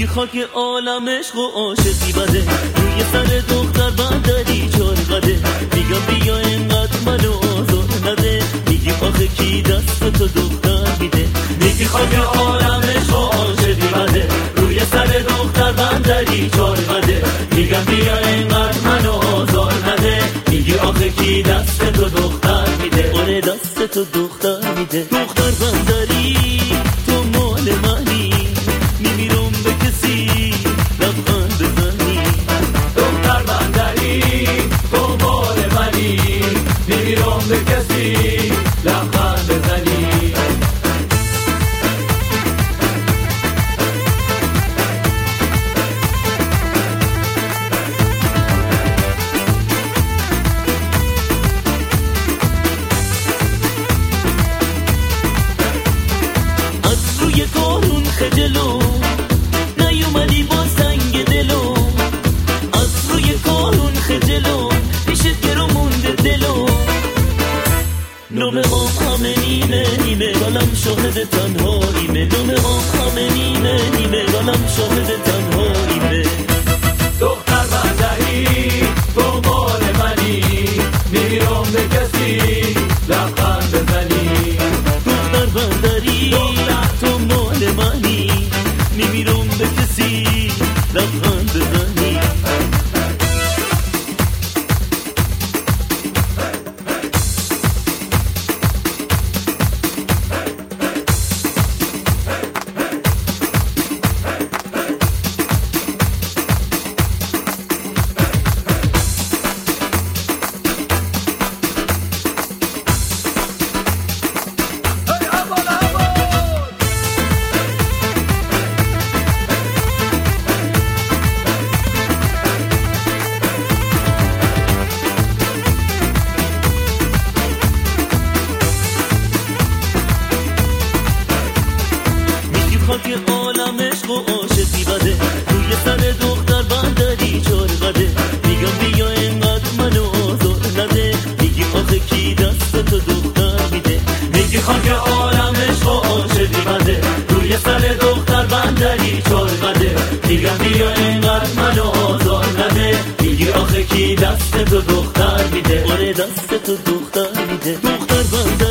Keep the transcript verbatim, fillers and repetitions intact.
خاک عالم عشق و عاشقی بده، روی سر دختر بندری چار قده. میگم بیا اینقدر منو آزار نده، میگی آخه کی دست تو دختر میده. میگی خاک عالم عشق و عاشقی بده، روی سر دختر بندری چار قده. میگم بیا اینقدر منو آزار نده، میگی آخه کی دست تو دختر میده. آره دست تو دختر میده. دختر بندری تو مال منی، نمیرم به کسی لبخند بزنی. دختر بندری تو مال منی، نمیرم به کسی لبخند بزنی. از روی کارون خجلو نیومدی با سنگ دلو، از روی کارون خجلو پیشت گرو مونده دلو. نومه هم همه نیمه نیمه گلم شاهد تنهاییمه. نومه هم همه نیمه نیمه گلم شاهد تنهاییمه. دختر بندری تو مال منی، نمیرم به کسی لبخند بزنی. دختر بندری تو مال منی، نمیرم به کسی لبخند بزنی. خاک عالم عشق و عاشقی بده، روی سر دختر بندری چار قده. میگم بیا اینقدر منو آزار نده، میگی آخه کی دست تو دختر میده. میگی خاک عالم عشق و عاشقی بده، روی سر دختر بندری چار قده. میگم بیا اینقدر منو آزار نده، میگی آخه کی دست تو دختر میده. آره دست تو دختر میده. دختر بندری